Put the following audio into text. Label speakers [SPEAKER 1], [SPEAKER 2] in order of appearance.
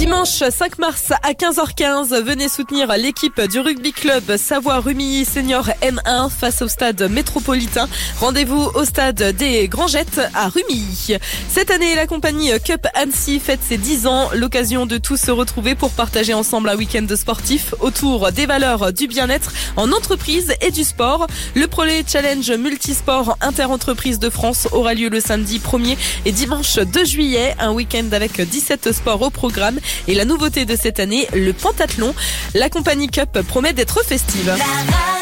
[SPEAKER 1] Dimanche 5 mars à 15h15, venez soutenir l'équipe du rugby club Savoie-Rumilly Senior M1 face au stade métropolitain. Rendez-vous au stade des Grangettes à Rumilly. Cette année, la compagnie Cup Annecy fête ses 10 ans. L'occasion de tous se retrouver pour partager ensemble un week-end sportif autour des valeurs du bien-être en entreprise et du sport. Le Prolet Challenge Multisport Interentreprise de France aura lieu le samedi 1er et dimanche 2 juillet. Un week-end avec 17 sports au programme. Et la nouveauté de cette année, le pentathlon. La compagnie Cup promet d'être festive.